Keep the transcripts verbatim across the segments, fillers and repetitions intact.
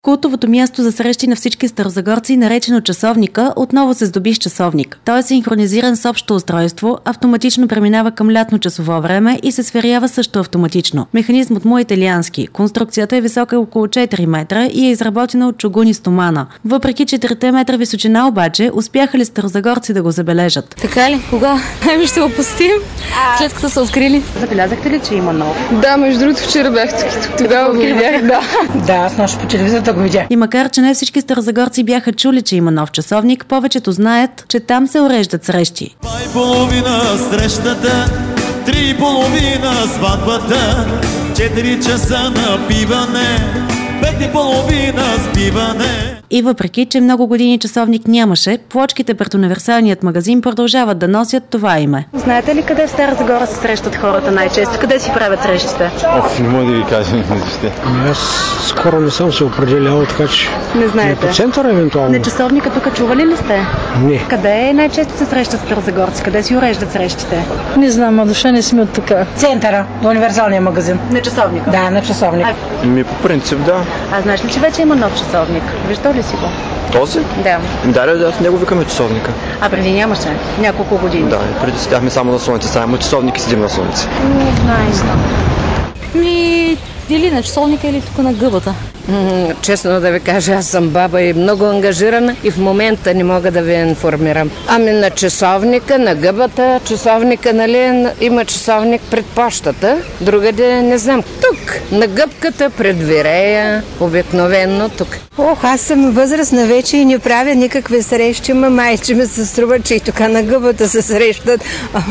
Култовото място за срещи на всички старозагорци, наречено Часовника, отново се здоби с часовник. Той е синхронизиран с общо устройство, автоматично преминава към лятно часово време и се сверява също автоматично. Механизмът му е италиански. Конструкцията е висока около четири метра и е изработена от чугуни стомана. Въпреки четирите метра височина обаче, успяха ли старозагорци да го забележат? Така ли? Кога? Ами ще го посетим, след като са открили. Забелязахте ли, че има нов? Да, между другото вчера бях тук, тогава го видях, да. Да, аз нощ по телевизията го видях. И макар, че не всички старозагорци бяха чули, че има нов часовник, повечето знаят, че там се уреждат срещи. Два и половина срещата, три и половина сватбата, четири часа напиване, пет и половина спиване. И въпреки, че много години часовник нямаше, плочките пред универсалният магазин продължават да носят това име. Знаете ли къде в Стара Загора се срещат хората най-често? Къде си правят срещите? Ох, не мога да ви кажа, не защо. Аз скоро не съм се определял, така че... Не знаете? По центъра евентуално. На часовника тук чували ли сте? Не. Къде най-често се срещат старозагорци? Къде си уреждат срещите? Не знам, а душа не сме от тук. Центъра, до универсалния магазин. На часовника? Да, на часовника. Ми по принцип, да. А знаеш ли, че вече има нов часовник? Виждал ли си го? Този? Да. Да, да, да, в него викаме часовника. А преди нямаше? Няколко години? Да, преди седяхме само на слънце, само часовник и седим на слънце. Не знам. Ми, или на часовника, или тук на гъбата. М- честно да ви кажа, аз съм баба и много ангажирана и в момента не мога да ви информирам. Ами на часовника, на гъбата, часовника, нали, има часовник пред пощата, другаде не знам. Тук, на гъбката, пред Вирея, обикновенно тук. Ох, аз съм възрастна вече и не правя никакви срещи, ма майче ми се струва, че и тук на гъбата се срещат.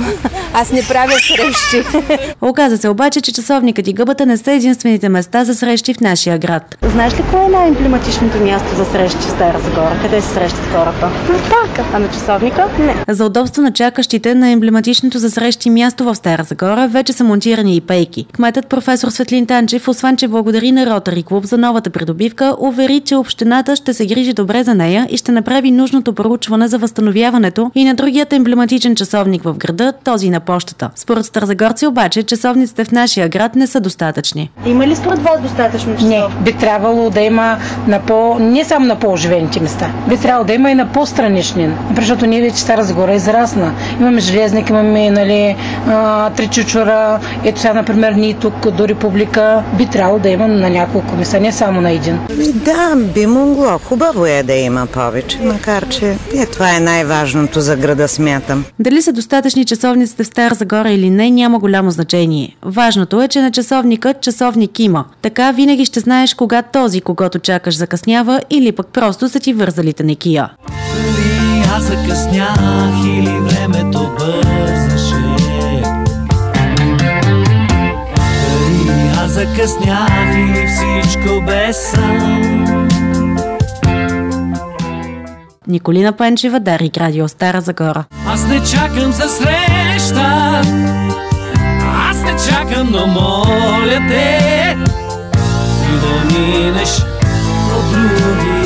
Аз не правя срещи. Оказа се обаче, че часовникът и гъбата не са единствените места за срещи в нашия град. Знаеш ли кое е най-емблематичното място за срещи в Стара Загора? Къде се срещат хората? В парка. А на часовника? Не. За удобство на чакащите на емблематичното за срещи място в Стара Загора вече са монтирани и пейки. Кметът професор Светлин Танчев, освен че благодари на Ротари клуб за новата придобивка, увери, че общината ще се грижи добре за нея и ще направи нужното проучване за възстановяването и на другият емблематичен часовник в града, този на пощата. Според старозагорци обаче, часовниците в нашия град не са достатъчни. Има ли според вас достатъчно часов? Не, би трябвало да има на по... не само на по-оживените места. Би трябвало да има и на по-странични. Защото ние вече Стара Загора израсна. Имаме Железник, имаме, нали, Три чучура. Ето сега, например, ние тук до Република би трябвало да има на няколко места, не само на един. Да, би могло. Хубаво е да има повече, макар че е, това е най-важното за града, смятам. Дали са достатъчни часовниците в Стара Загора или не, няма голямо значение. Важното е, че на часовника часовник има. Така винаги ще знаеш кога този, когато чакаш, закъснява или пък просто са ти вързали тенекия. Дали аз закъснях или времето бързаше? Дали аз закъснях или всичко без сам? Николина Пенчева, Дарик Радио, Стара Загора. Аз не чакам за среща, аз не чакам, но моля те, и да минеш от други.